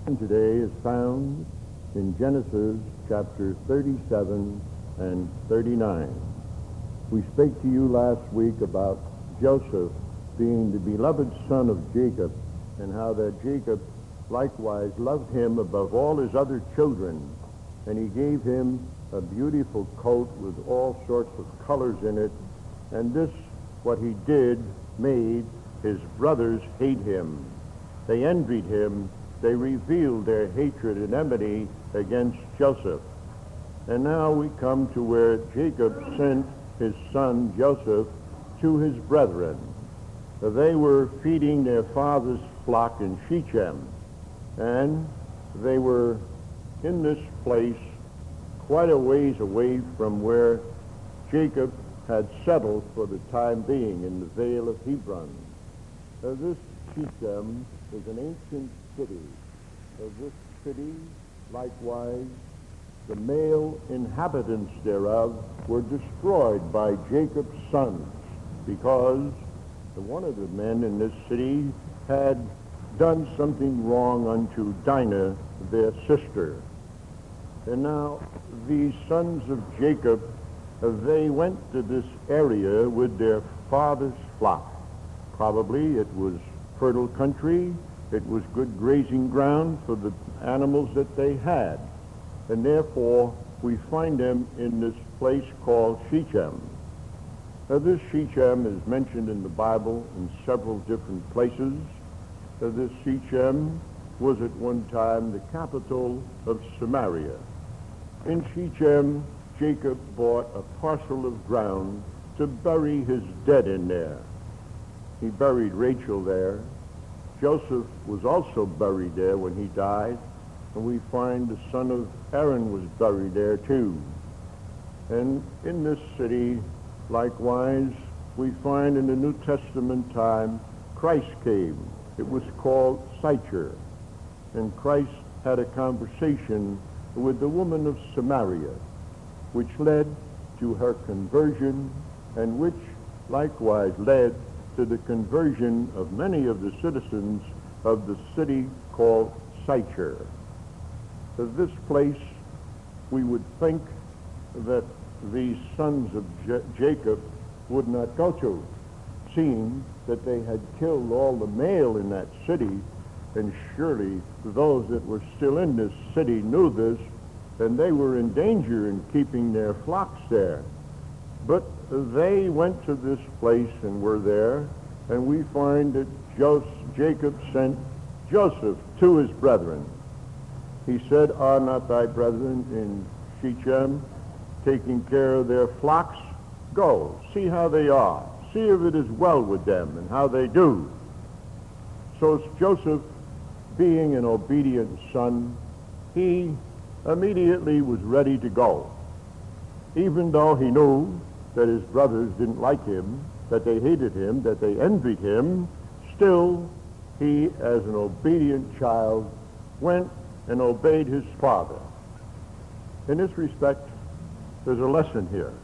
Today is found in Genesis chapter 37 and 39. We spake to you last week about Joseph being the beloved son of Jacob, and how that Jacob likewise loved him above all his other children, and he gave him a beautiful coat with all sorts of colors in it, and this, what he did, made his brothers hate him. They envied him. They revealed their hatred and enmity against Joseph. And now we come to where Jacob sent his son Joseph to his brethren. They were feeding their father's flock in Shechem, and they were in this place quite a ways away from where Jacob had settled for the time being in the Vale of Hebron. This Shechem is an ancient city. This city, likewise, the male inhabitants thereof were destroyed by Jacob's sons, because one of the men in this city had done something wrong unto Dinah, their sister. And now these sons of Jacob, they went to this area with their father's flock. Probably it was fertile country. It was good grazing ground for the animals that they had. And therefore, we find them in this place called Shechem. Now, this Shechem is mentioned in the Bible in several different places. This Shechem was at one time the capital of Samaria. In Shechem, Jacob bought a parcel of ground to bury his dead in there. He buried Rachel there. Joseph was also buried there when he died, and we find the son of Aaron was buried there too. And in this city, likewise, we find in the New Testament time, Christ came. It was called Sychar, and Christ had a conversation with the woman of Samaria, which led to her conversion, and which likewise led to the conversion of many of the citizens of the city called Sychar. This place, we would think that these sons of Jacob would not go to, seeing that they had killed all the male in that city, and surely those that were still in this city knew this, and they were in danger in keeping their flocks there. But they went to this place and were there, and we find that Jacob sent Joseph to his brethren. He said, "Are not thy brethren in Shechem taking care of their flocks? Go, see how they are. See if it is well with them and how they do." So Joseph, being an obedient son, he immediately was ready to go. Even though he knew that his brothers didn't like him, that they hated him, that they envied him, still he, as an obedient child, went and obeyed his father. In this respect, there's a lesson here.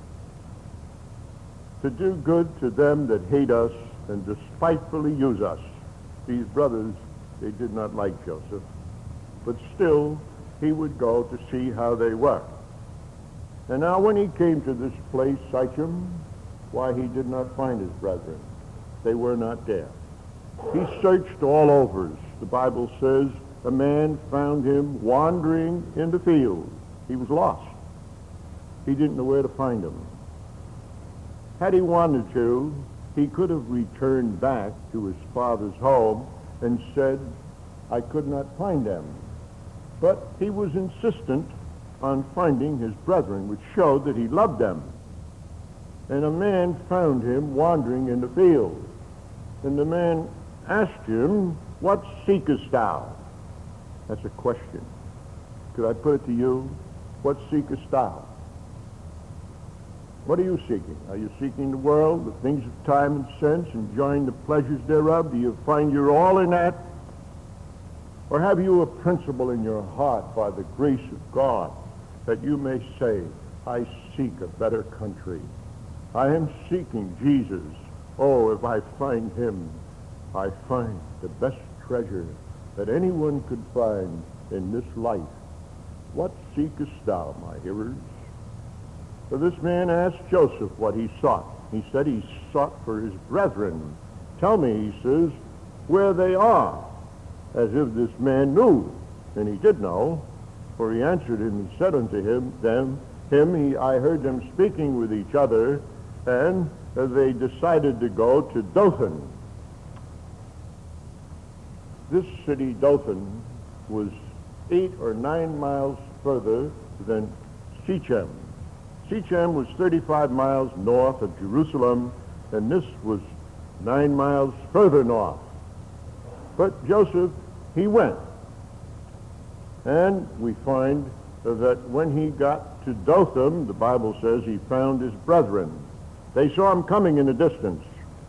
To do good to them that hate us and despitefully use us. These brothers, they did not like Joseph, but still he would go to see how they were. And now when he came to this place, Shechem, why, he did not find his brethren. They were not there. He searched all over. The Bible says a man found him wandering in the field. He was lost. He didn't know where to find him. Had he wanted to, he could have returned back to his father's home and said, "I could not find them." But he was insistent on finding his brethren, which showed that he loved them. And a man found him wandering in the field. And the man asked him, "What seekest thou?" That's a question. Could I put it to you? What seekest thou? What are you seeking? Are you seeking the world, the things of time and sense, enjoying the pleasures thereof? Do you find your all in that? Or have you a principle in your heart by the grace of God that you may say, "I seek a better country. I am seeking Jesus. Oh, if I find him, I find the best treasure that anyone could find in this life. What seekest thou, my hearers? For this man asked Joseph what he sought. He said he sought for his brethren. Tell me, he says, where they are, as if this man knew. And he did know, for he answered him and said unto I heard them speaking with each other, and they decided to go to Dothan. This city, Dothan, was 8 or 9 miles further than Shechem. Shechem was 35 miles north of Jerusalem, and this was 9 miles further north. But Joseph, he went. And we find that when he got to Dothan, the Bible says he found his brethren. They saw him coming in the distance.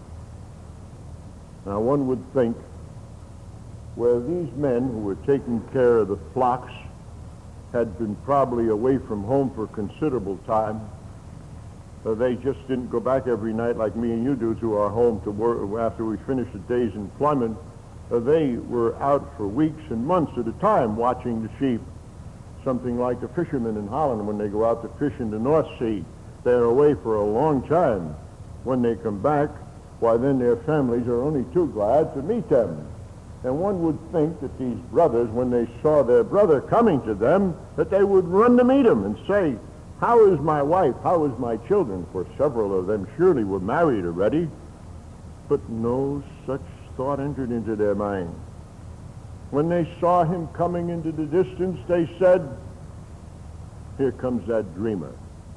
Now one would think, where these men who were taking care of the flocks had been probably away from home for a considerable time, they just didn't go back every night like me and you do to our home to work after we finished a day's employment. They were out for weeks and months at a time watching the sheep, something like the fishermen in Holland when they go out to fish in the North Sea. They're away for a long time. When they come back, why then their families are only too glad to meet them. And one would think that these brothers, when they saw their brother coming to them, that they would run to meet him and say, how is my wife? How is my children? For several of them surely were married already. But no such thought entered into their mind. When they saw him coming into the distance, they said, here comes that dreamer.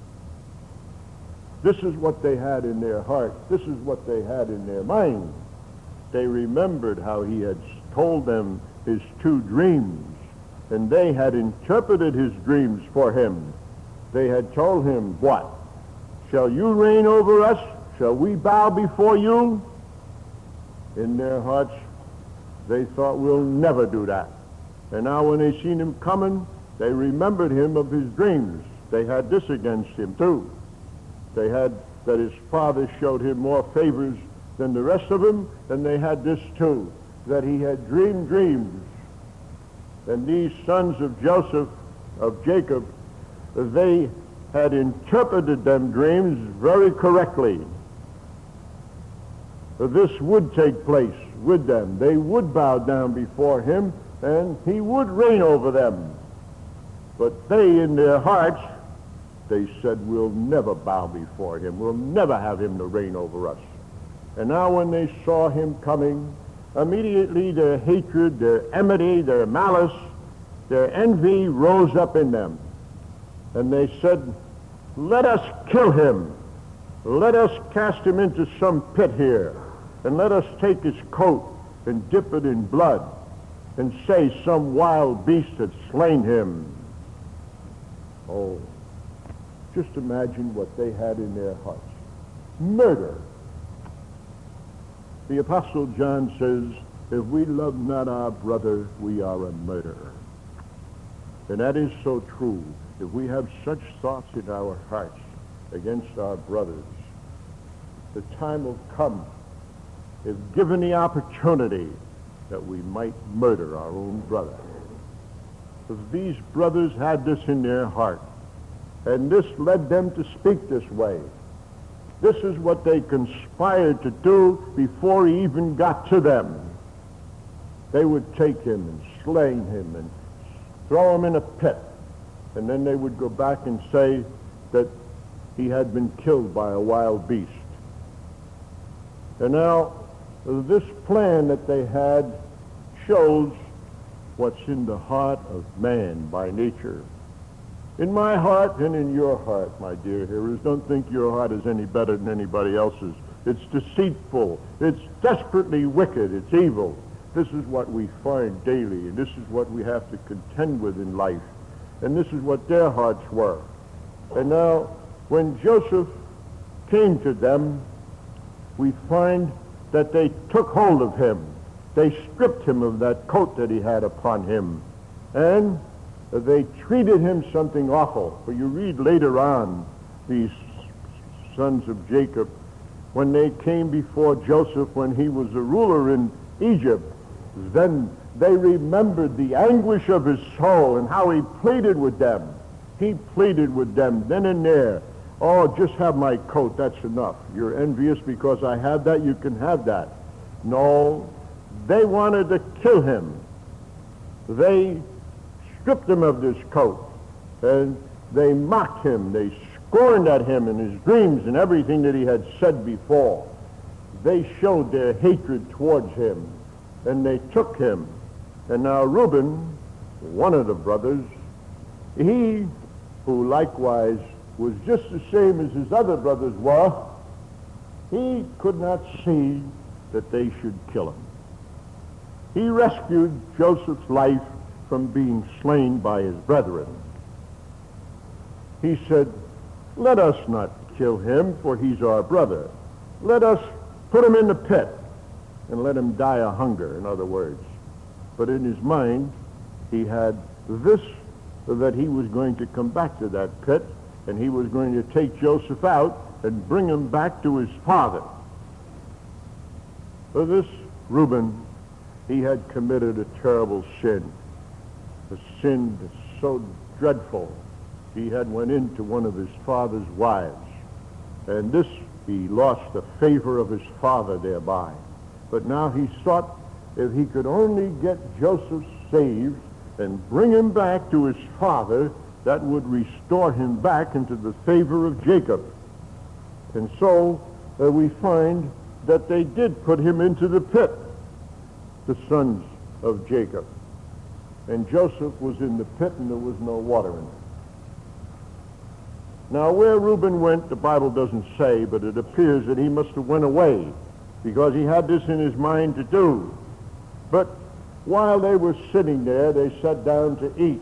This is what they had in their heart. This is what they had in their mind. They remembered how he had told them his 2 dreams, and they had interpreted his dreams for him. They had told him, what? Shall you reign over us? Shall we bow before you? In their hearts, they thought, we'll never do that. And now when they seen him coming, they remembered him of his dreams. They had this against him too. They had that his father showed him more favors than the rest of them, and they had this too, that he had dreamed dreams. And these sons of Joseph, of Jacob, they had interpreted them dreams very correctly. This would take place with them. They would bow down before him, and he would reign over them. But they, in their hearts, they said, we'll never bow before him. We'll never have him to reign over us. And now when they saw him coming, immediately their hatred, their enmity, their malice, their envy rose up in them. And they said, let us kill him. Let us cast him into some pit here, and let us take his coat and dip it in blood, and say some wild beast had slain him. Oh, just imagine what they had in their hearts. Murder. The Apostle John says, if we love not our brother, we are a murderer. And that is so true. If we have such thoughts in our hearts against our brothers, the time will come, if given the opportunity, that we might murder our own brother. If these brothers had this in their heart, and this led them to speak this way, this is what they conspired to do before he even got to them. They would take him and slay him and throw him in a pit, and then they would go back and say that he had been killed by a wild beast. And now, this plan that they had shows what's in the heart of man by nature. In my heart and in your heart, my dear hearers, don't think your heart is any better than anybody else's. It's deceitful. It's desperately wicked. It's evil. This is what we find daily, and this is what we have to contend with in life. And this is what their hearts were. And now, when Joseph came to them, we find that they took hold of him. They stripped him of that coat that he had upon him. And they treated him something awful. For you read later on, these sons of Jacob, when they came before Joseph when he was a ruler in Egypt, then they remembered the anguish of his soul and how he pleaded with them. He pleaded with them then and there. Oh, just have my coat, that's enough. You're envious because I have that, you can have that. No, they wanted to kill him. They stripped him of this coat, and they mocked him. They scorned at him in his dreams and everything that he had said before. They showed their hatred towards him, and they took him. And now Reuben, one of the brothers, he, who likewise was just the same as his other brothers were, he could not see that they should kill him. He rescued Joseph's life from being slain by his brethren. He said, let us not kill him, for he's our brother. Let us put him in the pit and let him die of hunger, in other words. But in his mind, he had this, that he was going to come back to that pit, and he was going to take Joseph out and bring him back to his father. For this Reuben, he had committed a terrible sin, a sin that's so dreadful. He had went into one of his father's wives, and this he lost the favor of his father thereby. But now he thought if he could only get Joseph saved and bring him back to his father, that would restore him back into the favor of Jacob. And so we find that they did put him into the pit, the sons of Jacob. And Joseph was in the pit, and there was no water in it. Now, where Reuben went, the Bible doesn't say, but it appears that he must have went away because he had this in his mind to do. But while they were sitting there, they sat down to eat.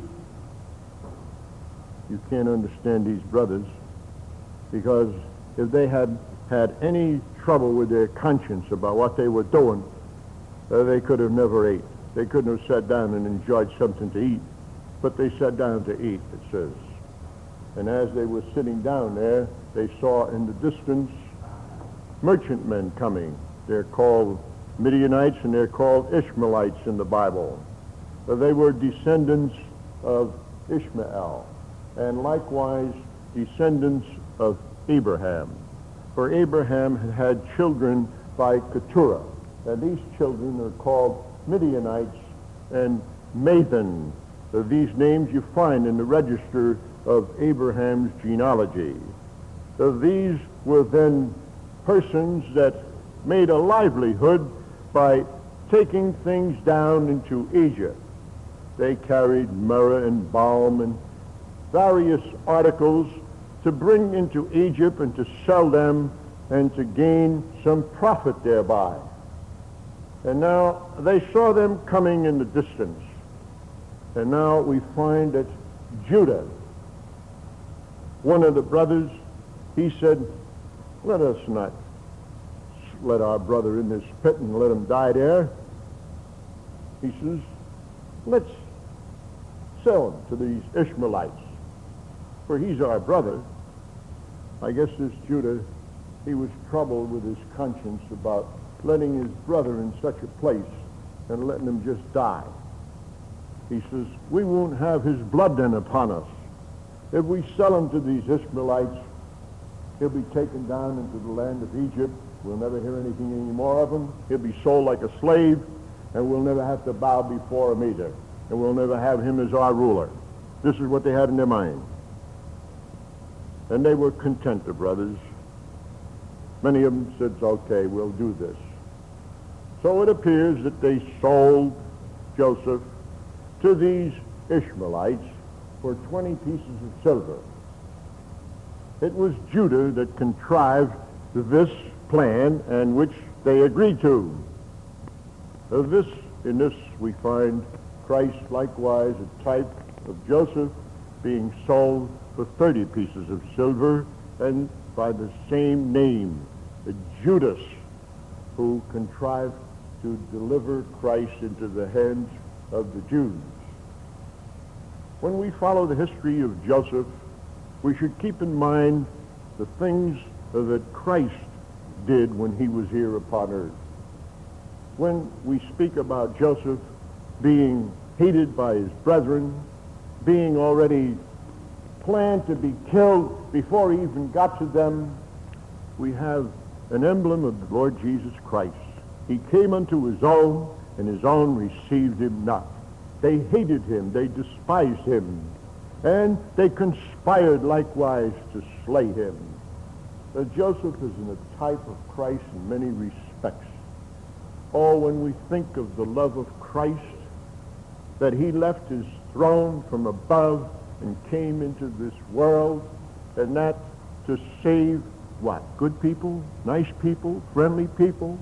You can't understand these brothers, because if they had had any trouble with their conscience about what they were doing, they could have never ate. They couldn't have sat down and enjoyed something to eat. But they sat down to eat, it says. And as they were sitting down there, they saw in the distance merchantmen coming. They're called Midianites, and they're called Ishmaelites in the Bible. They were descendants of Ishmael, and likewise descendants of Abraham. For Abraham had children by Keturah, and these children are called Midianites and Mathan. These names you find in the register of Abraham's genealogy. These were then persons that made a livelihood by taking things down into Egypt. They carried myrrh and balm and various articles to bring into Egypt and to sell them and to gain some profit thereby. And now they saw them coming in the distance. And now we find that Judah, one of the brothers, he said, let us not let our brother in this pit and let him die there. He says, let's sell him to these Ishmaelites, for he's our brother. I guess this Judah, he was troubled with his conscience about letting his brother in such a place and letting him just die. He says, we won't have his blood then upon us. If we sell him to these Ishmaelites, he'll be taken down into the land of Egypt. We'll never hear anything any more of him. He'll be sold like a slave, and we'll never have to bow before him either. And we'll never have him as our ruler. This is what they had in their mind. And they were content, the brothers. Many of them said, okay, we'll do this. So it appears that they sold Joseph to these Ishmaelites for 20 pieces of silver. It was Judah that contrived this plan, and which they agreed to. In this we find Christ likewise a type of Joseph being sold for 30 pieces of silver, and by the same name, Judas, who contrived to deliver Christ into the hands of the Jews. When we follow the history of Joseph, we should keep in mind the things that Christ did when he was here upon earth. When we speak about Joseph, being hated by his brethren, being already planned to be killed before he even got to them, we have an emblem of the Lord Jesus Christ. He came unto his own, and his own received him not. They hated him, they despised him, and they conspired likewise to slay him. Joseph is a type of Christ in many respects. Oh, when we think of the love of Christ, that he left his throne from above and came into this world, and that to save what? Good people, nice people, friendly people?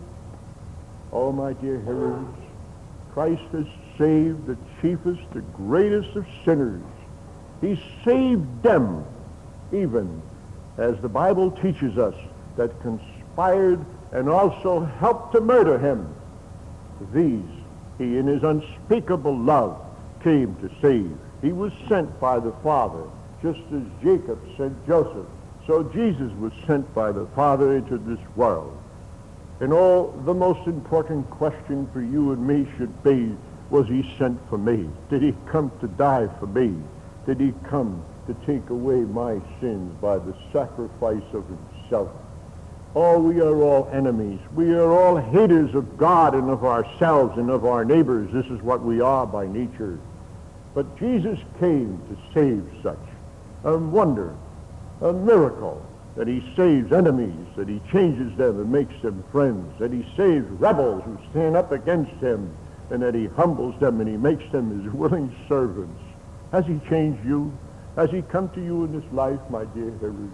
Oh, my dear hearers, Christ has saved the chiefest, the greatest of sinners. He saved them, even as the Bible teaches us, that conspired and also helped to murder him. These he, in his unspeakable love, came to save. He was sent by the Father, just as Jacob sent Joseph. So Jesus was sent by the Father into this world. And the most important question for you and me should be, was he sent for me? Did he come to die for me? Did he come to take away my sins by the sacrifice of himself? Oh, we are all enemies. We are all haters of God and of ourselves and of our neighbors. This is what we are by nature. But Jesus came to save such. A wonder, a miracle, that he saves enemies, that he changes them and makes them friends, that he saves rebels who stand up against him, and that he humbles them and he makes them his willing servants. Has he changed you? Has he come to you in this life, my dear hearers?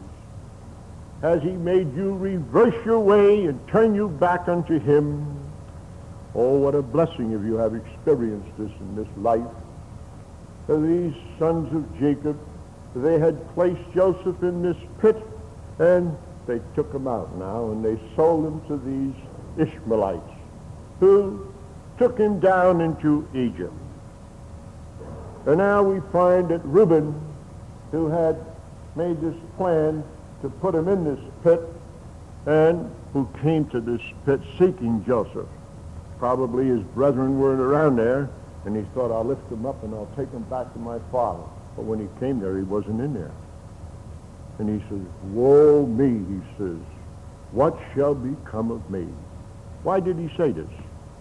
Has he made you reverse your way and turn you back unto him? Oh, what a blessing if you have experienced this in this life. These sons of Jacob, they had placed Joseph in this pit, and they took him out now, and they sold him to these Ishmaelites, who took him down into Egypt. And now we find that Reuben, who had made this plan to put him in this pit, and who came to this pit seeking Joseph. Probably his brethren weren't around there, and he thought, I'll lift him up and I'll take him back to my father. But when he came there, he wasn't in there. And he says, woe me, he says, what shall become of me? Why did he say this?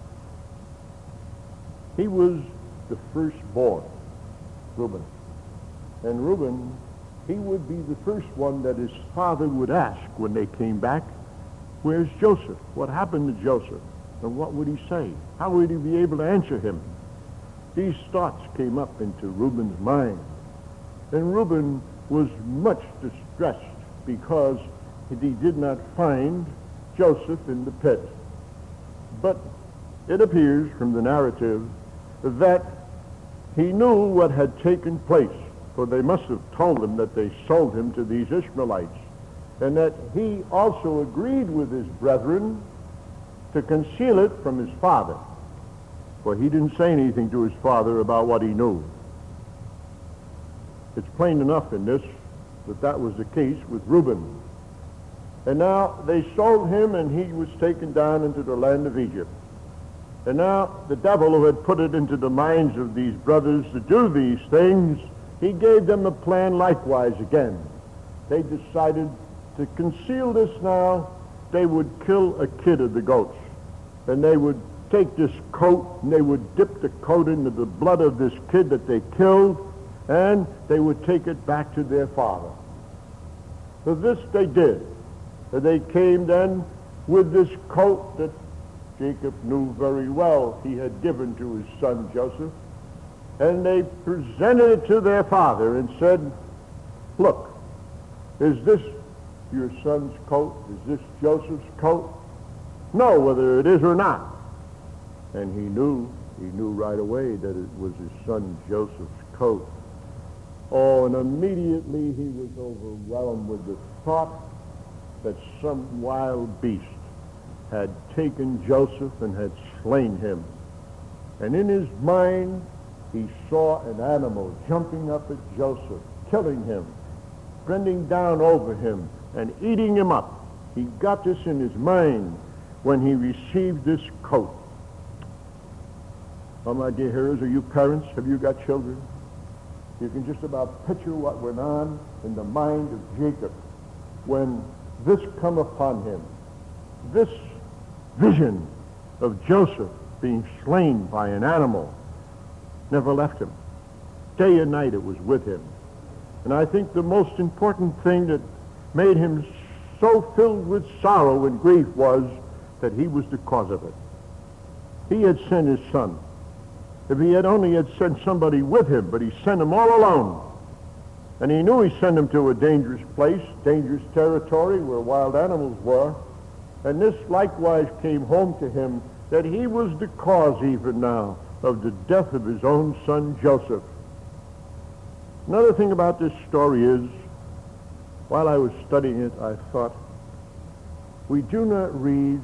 He was the firstborn, Reuben. And Reuben, he would be the first one that his father would ask when they came back, where's Joseph? What happened to Joseph? And what would he say? How would he be able to answer him? These thoughts came up into Reuben's mind. And Reuben was much distressed because he did not find Joseph in the pit. But it appears from the narrative that he knew what had taken place, for they must have told him that they sold him to these Ishmaelites, and that he also agreed with his brethren to conceal it from his father, for he didn't say anything to his father about what he knew. It's plain enough in this that that was the case with Reuben. And now they sold him, and he was taken down into the land of Egypt. And now the devil, who had put it into the minds of these brothers to do these things, he gave them a plan likewise again. They decided to conceal this now. They would kill a kid of the goats, and they would take this coat, and they would dip the coat into the blood of this kid that they killed, and they would take it back to their father. So this they did. They came then with this coat that Jacob knew very well he had given to his son Joseph, and they presented it to their father and said, look, is this your son's coat? Is this Joseph's coat? Know whether it is or not. And he knew right away that it was his son Joseph's coat. Oh, and immediately he was overwhelmed with the thought that some wild beast had taken Joseph and had slain him. And in his mind, he saw an animal jumping up at Joseph, killing him, bending down over him, and eating him up. He got this in his mind when he received this coat. Oh, my dear hearers, are you parents? Have you got children? You can just about picture what went on in the mind of Jacob when this come upon him. This vision of Joseph being slain by an animal never left him. Day and night it was with him. And I think the most important thing that made him so filled with sorrow and grief was that he was the cause of it. He had sent his son. If he had only had sent somebody with him, but he sent him all alone. And he knew he sent him to a dangerous place, dangerous territory where wild animals were. And this likewise came home to him that he was the cause even now of the death of his own son Joseph. Another thing about this story is, while I was studying it, I thought, we do not read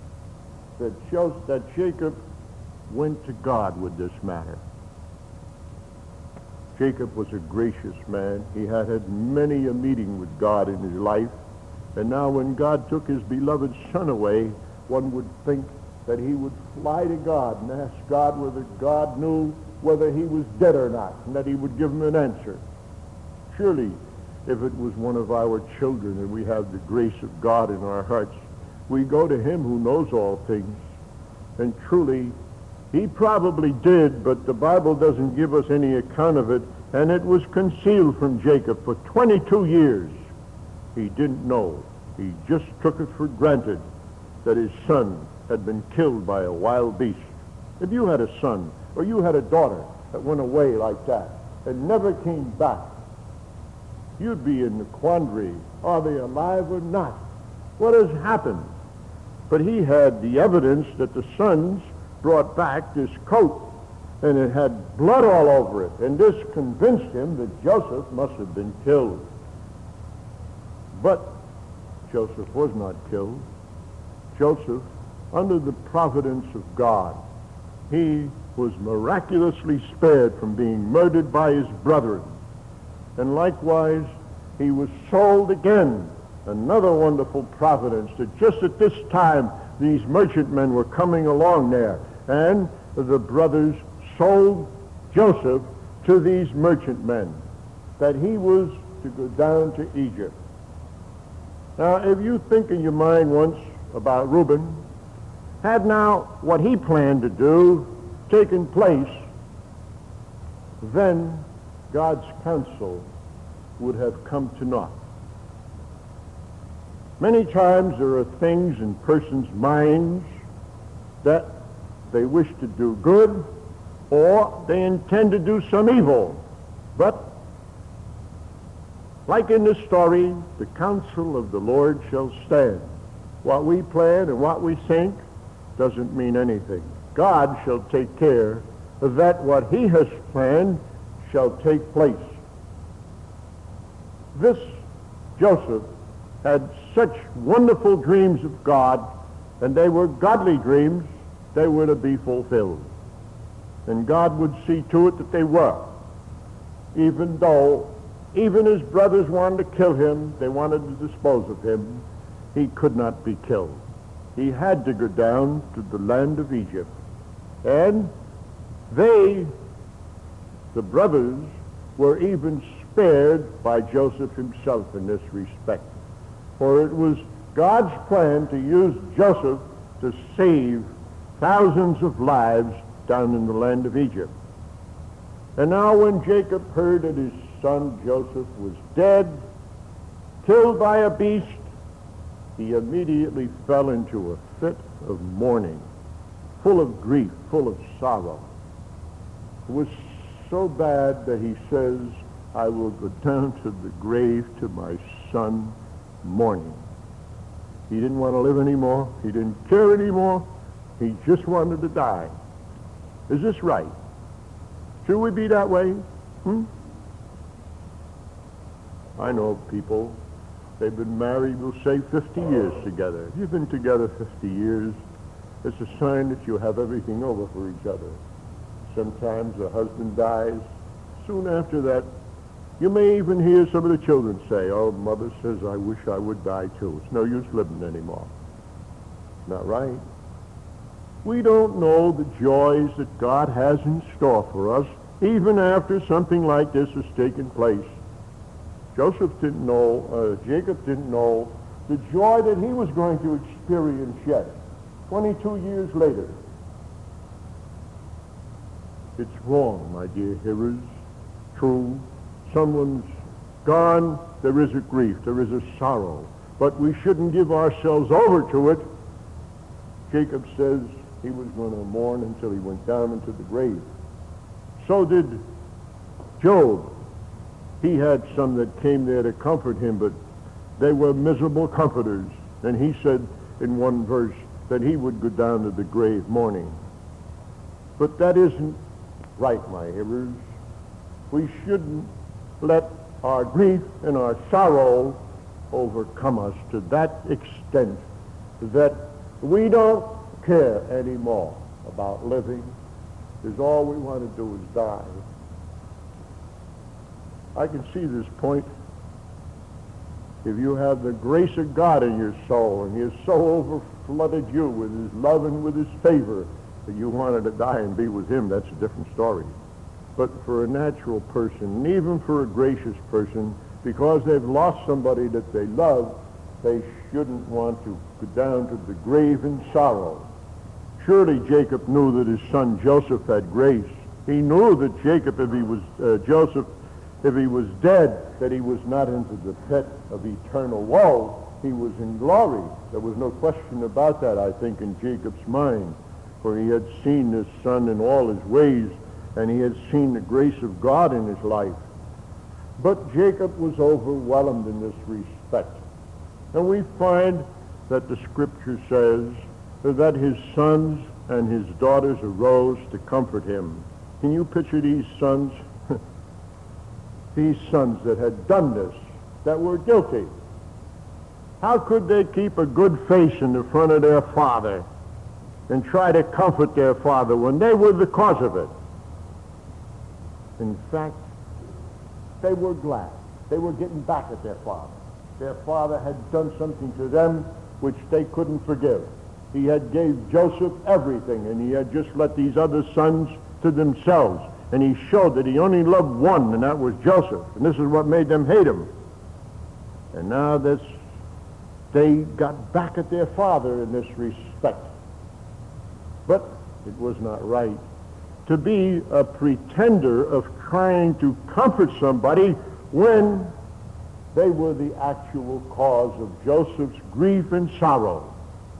that Jacob went to God with this matter. Jacob was a gracious man. He had many a meeting with God in his life. And now when God took his beloved son away, one would think that he would fly to God and ask God whether God knew whether he was dead or not, and that he would give him an answer. Surely, if it was one of our children and we have the grace of God in our hearts, we go to him who knows all things. And truly, he probably did, but the Bible doesn't give us any account of it, and it was concealed from Jacob for 22 years. He didn't know. He just took it for granted that his son had been killed by a wild beast. If you had a son or you had a daughter that went away like that and never came back, you'd be in the quandary. Are they alive or not? What has happened? But he had the evidence that the sons brought back this coat, and it had blood all over it, and this convinced him that Joseph must have been killed. But Joseph was not killed. Joseph, under the providence of God, he was miraculously spared from being murdered by his brethren. And likewise, he was sold again. Another wonderful providence that just at this time, these merchantmen were coming along there, and the brothers sold Joseph to these merchantmen, that he was to go down to Egypt. Now, if you think in your mind once about Reuben, had now what he planned to do taken place, then God's counsel would have come to naught. Many times there are things in persons' minds that they wish to do good or they intend to do some evil. But like in this story, the counsel of the Lord shall stand. What we plan and what we think doesn't mean anything. God shall take care that what he has planned shall take place. This Joseph had such wonderful dreams of God, and they were godly dreams. They were to be fulfilled. And God would see to it that they were. Even though his brothers wanted to kill him, they wanted to dispose of him, he could not be killed. He had to go down to the land of Egypt. And the brothers, were even spared by Joseph himself in this respect. For it was God's plan to use Joseph to save thousands of lives down in the land of Egypt. And now when Jacob heard that his son Joseph was dead, killed by a beast, he immediately fell into a fit of mourning, full of grief, full of sorrow. It was so bad that he says, I will go down to the grave to my son mourning. He didn't want to live anymore. He didn't care anymore. He just wanted to die. Is this right? Should we be that way? I know people, they've been married, we'll say 50 years together. If you've been together 50 years, it's a sign that you have everything over for each other. Sometimes the husband dies. Soon after that, you may even hear some of the children say, oh, mother says, I wish I would die too. It's no use living anymore. Not right. We don't know the joys that God has in store for us, even after something like this has taken place. Jacob didn't know the joy that he was going to experience yet, 22 years later. It's wrong, my dear hearers. True, someone's gone, there is a grief, there is a sorrow, but we shouldn't give ourselves over to it. Jacob says he was going to mourn until he went down into the grave. So did Job. He had some that came there to comfort him, but they were miserable comforters. And he said in one verse that he would go down to the grave mourning. But that isn't right, my hearers. We shouldn't let our grief and our sorrow overcome us to that extent that we don't care anymore about living, because all we want to do is die. I can see this point. If you have the grace of God in your soul and He has so overflooded you with His love and with His favor that you wanted to die and be with Him, that's a different story. But for a natural person, and even for a gracious person, because they've lost somebody that they love, they shouldn't want to go down to the grave in sorrow. Surely Jacob knew that his son Joseph had grace. He knew that Jacob, if he was if he was dead, that he was not into the pit of eternal woe. He was in glory. There was no question about that, I think, in Jacob's mind, for he had seen his son in all his ways, and he had seen the grace of God in his life. But Jacob was overwhelmed in this respect. And we find that the Scripture says that his sons and his daughters arose to comfort him. Can you picture these sons? These sons that had done this, that were guilty. How could they keep a good face in the front of their father and try to comfort their father when they were the cause of it? In fact, they were glad. They were getting back at their father. Their father had done something to them which they couldn't forgive. He had gave Joseph everything, and he had just let these other sons to themselves. And he showed that he only loved one, and that was Joseph. And this is what made them hate him. And now they got back at their father in this respect. But it was not right to be a pretender of trying to comfort somebody when they were the actual cause of Joseph's grief and sorrow.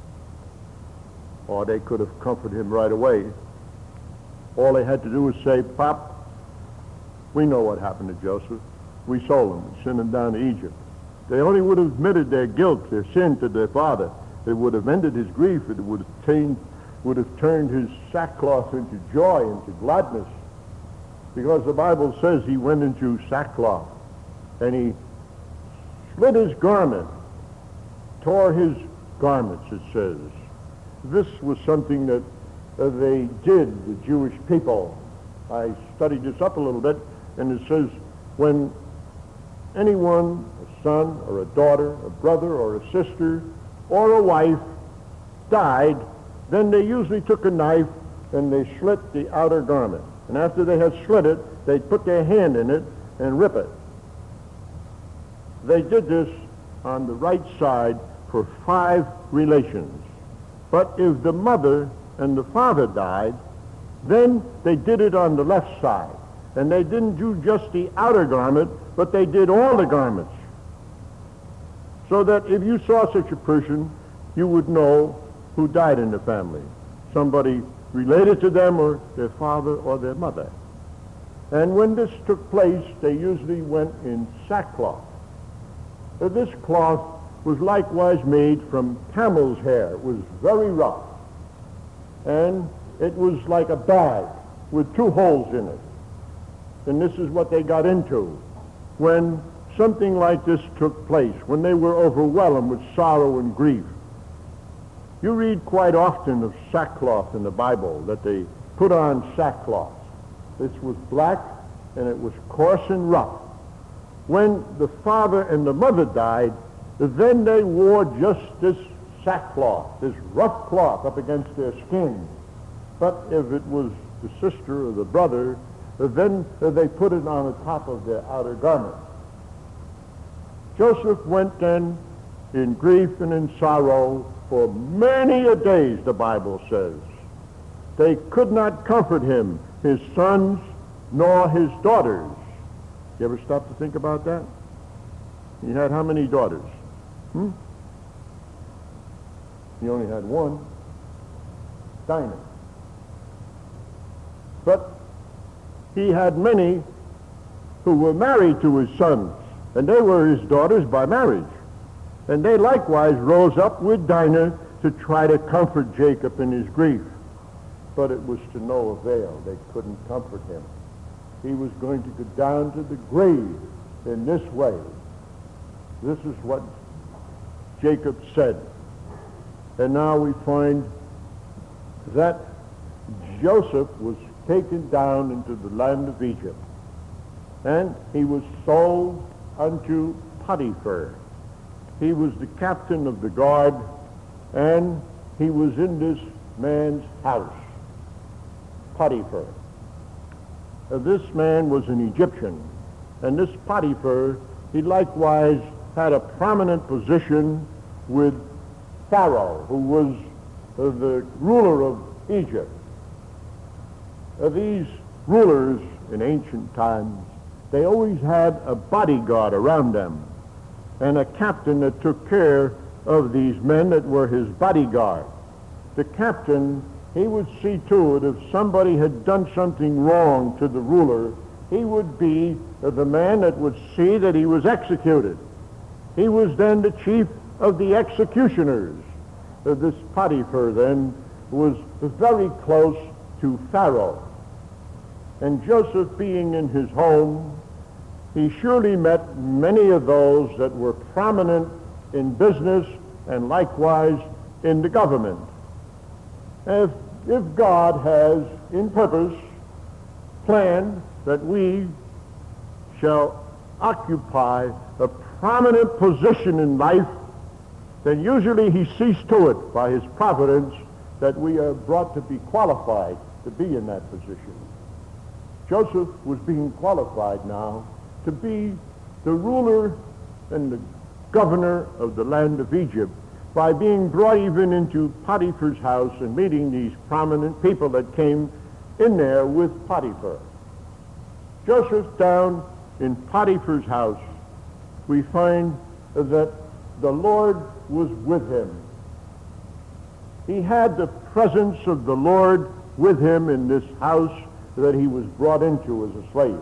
Or they could have comforted him right away. All they had to do was say, "Pop, we know what happened to Joseph. We sold him and sent him down to Egypt." They only would have admitted their guilt, their sin to their father. It would have ended his grief. It would have turned his sackcloth into joy, into gladness. Because the Bible says he went into sackcloth and he split his garment, tore his garments, it says. This was something that they did, the Jewish people. I studied this up a little bit, and it says when anyone, a son or a daughter, a brother or a sister, or a wife died, then they usually took a knife and they slit the outer garment. And after they had slit it, they'd put their hand in it and rip it. They did this on the right side for 5 relations. But if the mother and the father died, then they did it on the left side. And they didn't do just the outer garment, but they did all the garments. So that if you saw such a person, you would know who died in the family. Somebody related to them, or their father or their mother. And when this took place, they usually went in sackcloth. This cloth was likewise made from camel's hair. It was very rough. And it was like a bag with 2 holes in it. And this is what they got into when something like this took place, when they were overwhelmed with sorrow and grief. You read quite often of sackcloth in the Bible, that they put on sackcloth. This was black, and it was coarse and rough. When the father and the mother died, then they wore just this sackcloth, this rough cloth up against their skin. But if it was the sister or the brother, then they put it on the top of their outer garment. Joseph went then in grief and in sorrow for many a days, the Bible says. They could not comfort him, his sons nor his daughters. You ever stop to think about that? He had how many daughters? He only had one, Dinah. But he had many who were married to his sons, and they were his daughters by marriage. And they likewise rose up with Dinah to try to comfort Jacob in his grief. But it was to no avail. They couldn't comfort him. He was going to go down to the grave in this way. This is what Jacob said. And now we find that Joseph was taken down into the land of Egypt, and he was sold unto Potiphar. He was the captain of the guard, and he was in this man's house, Potiphar. This man was an Egyptian, and this Potiphar, he likewise had a prominent position with Pharaoh, who was the ruler of Egypt. These rulers in ancient times, they always had a bodyguard around them and a captain that took care of these men that were his bodyguard. The captain, he would see to it if somebody had done something wrong to the ruler, he would be the man that would see that he was executed. He was then the chief of the executioners. This Potiphar then was very close to Pharaoh. And Joseph, being in his home, he surely met many of those that were prominent in business and likewise in the government. If God has in purpose planned that we shall occupy a prominent position in life, then usually he sees to it by his providence that we are brought to be qualified to be in that position. Joseph was being qualified now to be the ruler and the governor of the land of Egypt by being brought even into Potiphar's house and meeting these prominent people that came in there with Potiphar. Joseph down in Potiphar's house, we find that the Lord was with him. He had the presence of the Lord with him in this house that he was brought into as a slave.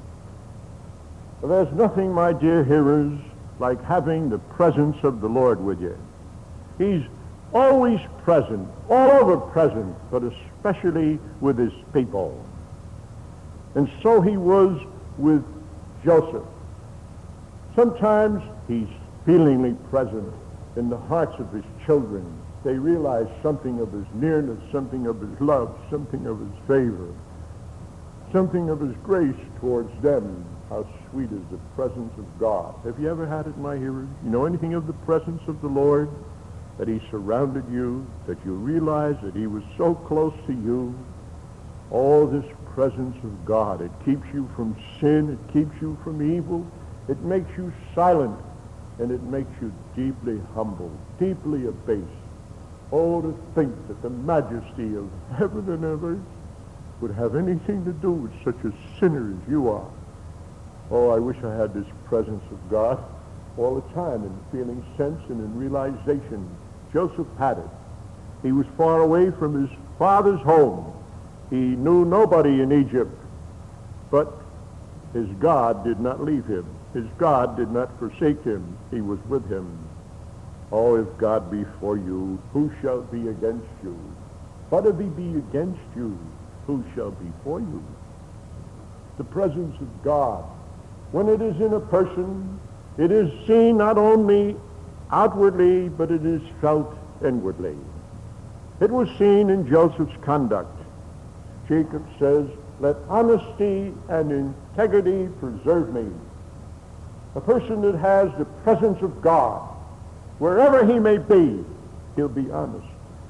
There's nothing, my dear hearers, like having the presence of the Lord with you. He's always present, all over present, but especially with his people. And so he was with Joseph. Sometimes he's feelingly present in the hearts of his children. They realize something of his nearness, something of his love, something of his favor, something of his grace towards them. How sweet is the presence of God. Have you ever had it, my hearers? You know anything of the presence of the Lord? That he surrounded you, that you realize that he was so close to you. All this presence of God, it keeps you from sin, it keeps you from evil, it makes you silent, and it makes you deeply humble, deeply abased. Oh, to think that the majesty of heaven and earth would have anything to do with such a sinner as you are. Oh, I wish I had this presence of God all the time in feeling sense and in realization. Joseph had it. He was far away from his father's home. He knew nobody in Egypt, but his God did not leave him. His God did not forsake him. He was with him. Oh, if God be for you, who shall be against you? But if he be against you, who shall be for you? The presence of God, when it is in a person, it is seen not only outwardly, but it is felt inwardly. It was seen in Joseph's conduct. Jacob says, let honesty and integrity preserve me. A person that has the presence of God, wherever he may be, He'll be honest.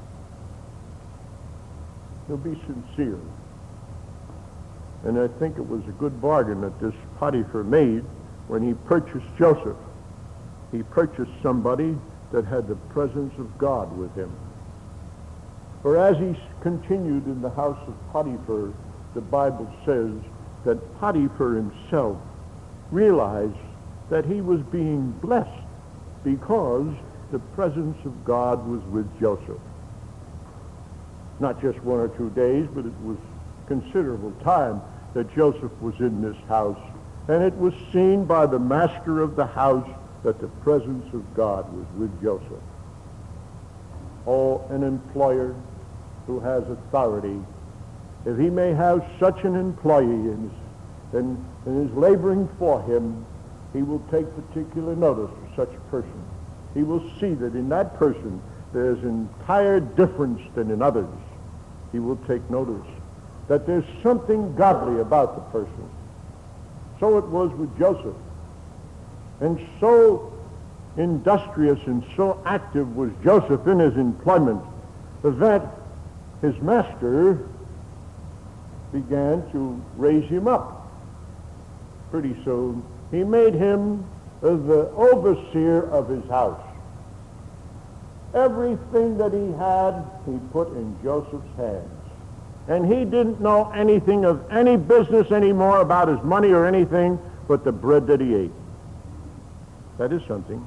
He'll be sincere. And I think it was a good bargain that this Potiphar made when he purchased Joseph. He purchased somebody that had the presence of God with him. For as he continued in the house of Potiphar, the Bible says that Potiphar himself realized that he was being blessed because the presence of God was with Joseph. Not just 1 or 2 days, but it was considerable time that Joseph was in this house. And it was seen by the master of the house that the presence of God was with Joseph. Oh, an employer who has authority, if he may have such an employee and is laboring for him, he will take particular notice of such a person. He will see that in that person there's entire difference than in others. He will take notice that there's something godly about the person. So it was with Joseph. And so industrious and so active was Joseph in his employment that his master began to raise him up. Pretty soon, he made him the overseer of his house. Everything that he had, he put in Joseph's hands. And he didn't know anything of any business anymore about his money or anything but the bread that he ate. That is something.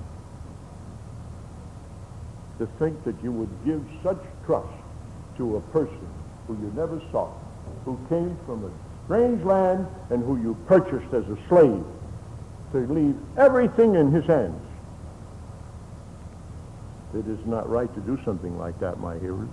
To think that you would give such trust to a person who you never saw, who came from a strange land and who you purchased as a slave, to leave everything in his hands. It is not right to do something like that, my hearers.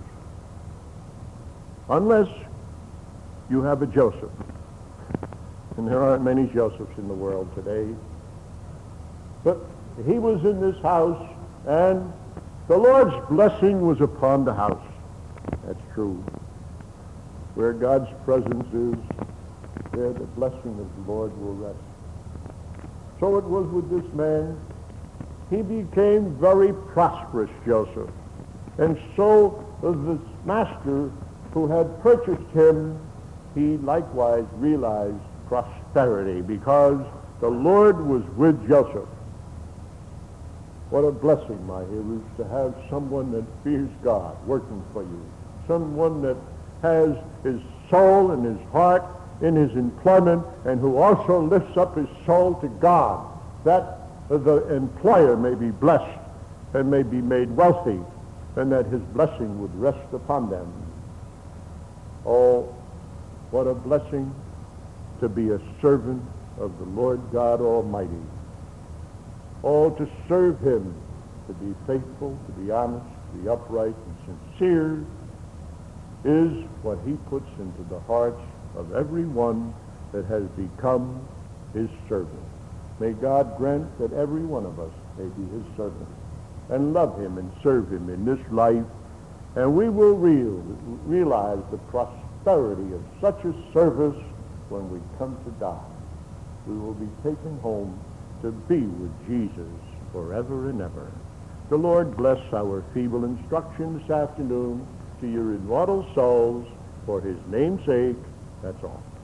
Unless you have a Joseph. And there aren't many Josephs in the world today. But he was in this house, and the Lord's blessing was upon the house. That's true. Where God's presence is, there the blessing of the Lord will rest. So it was with this man. He became very prosperous, Joseph. And so this master who had purchased him, he likewise realized prosperity because the Lord was with Joseph. What a blessing, my hearers, to have someone that fears God working for you. Someone that has his soul and his heart in his employment and who also lifts up his soul to God, that the employer may be blessed and may be made wealthy, and that his blessing would rest upon them. Oh, what a blessing to be a servant of the Lord God Almighty. Oh, to serve him, to be faithful, to be honest, to be upright and sincere, is what he puts into the hearts of every one that has become his servant. May God grant that every one of us may be his servant and love him and serve him in this life, and we will realize the prosperity of such a service when we come to die. We will be taken home to be with Jesus forever and ever. The Lord bless our feeble instruction this afternoon to your immortal souls for his name's sake. That's all.